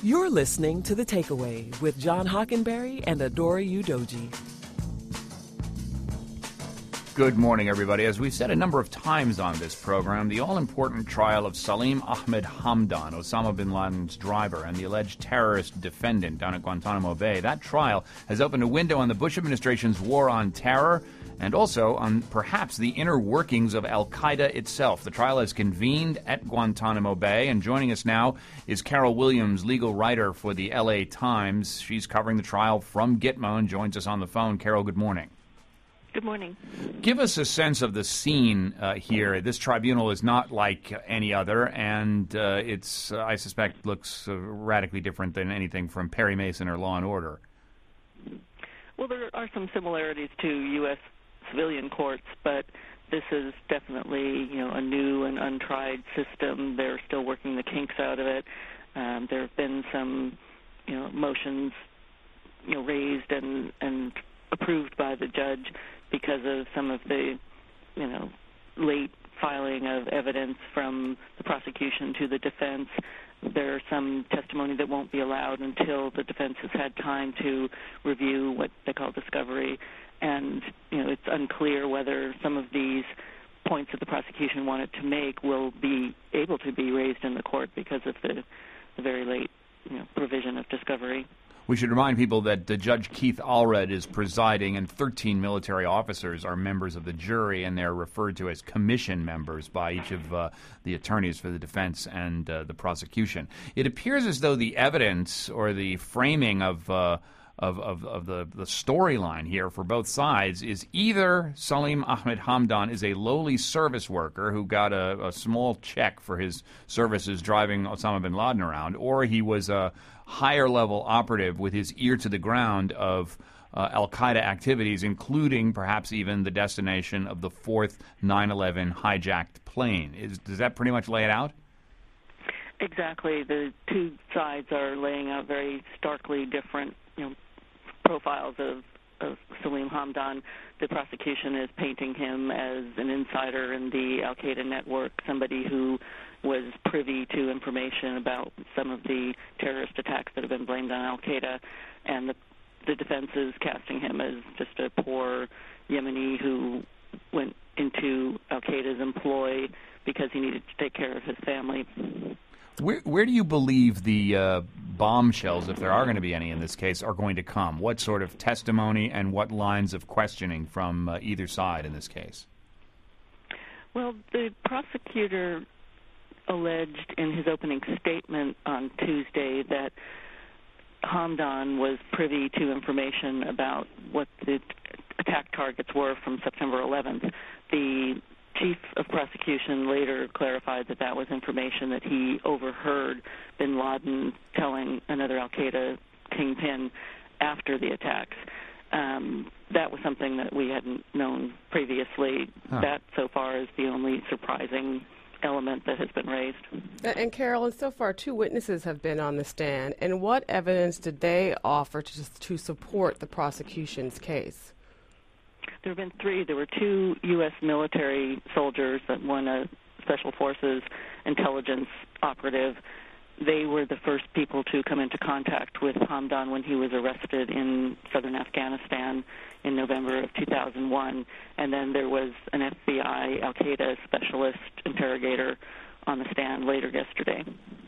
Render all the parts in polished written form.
You're listening to The Takeaway with John Hockenberry and Adora Udoji. Good morning, everybody. As we've said a number of times on this program, the all-important trial of Salim Ahmed Hamdan, Osama bin Laden's driver and the alleged terrorist defendant down at Guantanamo Bay, that trial has opened a window on the Bush administration's war on terror and also on perhaps the inner workings of al-Qaeda itself. The trial has convened at Guantanamo Bay, and joining us now is Carol Williams, legal writer for the L.A. Times. She's covering the trial from Gitmo and joins us on the phone. Carol, good morning. Good morning. Give us a sense of the scene here. This tribunal is not like any other, and it's, I suspect, looks radically different than anything from Perry Mason or Law and Order. Well, there are some similarities to U.S. civilian courts, but this is definitely, a new and untried system. They're still working the kinks out of it. There have been some, motions, raised and approved by the judge because of some of the, late filing of evidence from the prosecution to the defense. There's some testimony that won't be allowed until the defense has had time to review what they call discovery. And, it's unclear whether some of these points that the prosecution wanted to make will be able to be raised in the court because of the very late, provision of discovery. We should remind people that Judge Keith Allred is presiding, and 13 military officers are members of the jury, and they're referred to as commission members by each of the attorneys for the defense and the prosecution. It appears as though the evidence or the framing of the storyline here for both sides is either Salim Ahmed Hamdan is a lowly service worker who got a small check for his services driving Osama bin Laden around, or he was a higher-level operative with his ear to the ground of al-Qaeda activities, including perhaps even the destination of the fourth 9/11 hijacked plane. Does that pretty much lay it out? Exactly. The two sides are laying out very starkly different, profiles of Salim Hamdan. The prosecution is painting him as an insider in the al-Qaeda network, somebody who was privy to information about some of the terrorist attacks that have been blamed on al-Qaeda, and the defense is casting him as just a poor Yemeni who went into al-Qaeda's employ because he needed to take care of his family. Where do you believe the bombshells, if there are going to be any in this case, are going to come? What sort of testimony and what lines of questioning from either side in this case? Well, the prosecutor alleged in his opening statement on Tuesday that Hamdan was privy to information about what the attack targets were from September 11th. The chief of prosecution later clarified that that was information that he overheard bin Laden telling another al-Qaeda kingpin after the attacks. That was something that we hadn't known previously. That, so far, is the only surprising element that has been raised. And Carol, so far 2 witnesses have been on the stand. And what evidence did they offer to support the prosecution's case? There have been 3. There were 2 U.S. military soldiers, one a Special Forces intelligence operative. They were the first people to come into contact with Hamdan when he was arrested in southern Afghanistan in November of 2001. And then there was an FBI al-Qaeda specialist interrogator on the stand later yesterday.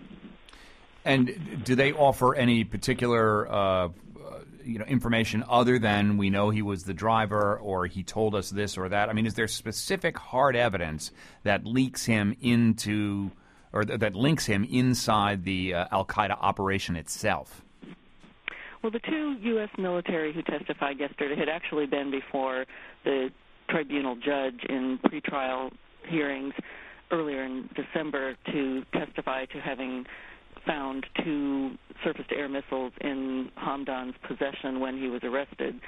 And do they offer any particular information other than we know he was the driver or he told us this or that? I mean, is there specific hard evidence that leaks him into or that links him inside the al-Qaeda operation itself? Well, the 2 U.S. military who testified yesterday had actually been before the tribunal judge in pretrial hearings earlier in December to testify to having found 2 surface-to-air missiles in Hamdan's possession when he was arrested.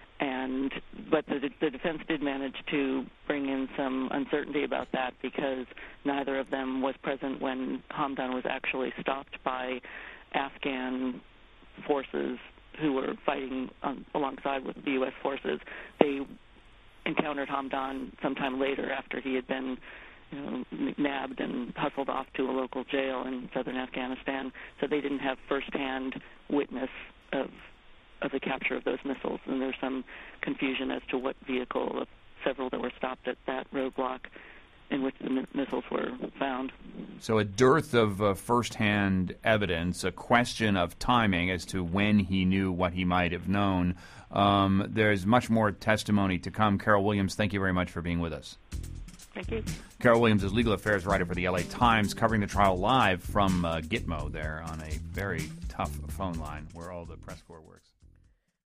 But the defense did manage to bring in some uncertainty about that because neither of them was present when Hamdan was actually stopped by Afghan forces who were fighting alongside with the U.S. forces. They encountered Hamdan sometime later after he had been nabbed and hustled off to a local jail in southern Afghanistan. So they didn't have firsthand witness of the capture of those missiles. And there's some confusion as to what vehicle of several that were stopped at that roadblock in which the missiles were found. So a dearth of firsthand evidence, a question of timing as to when he knew what he might have known. There's much more testimony to come. Carol Williams, thank you very much for being with us. Thank you. Carol Williams is legal affairs writer for the LA Times, covering the trial live from Gitmo there on a very tough phone line where all the press corps works.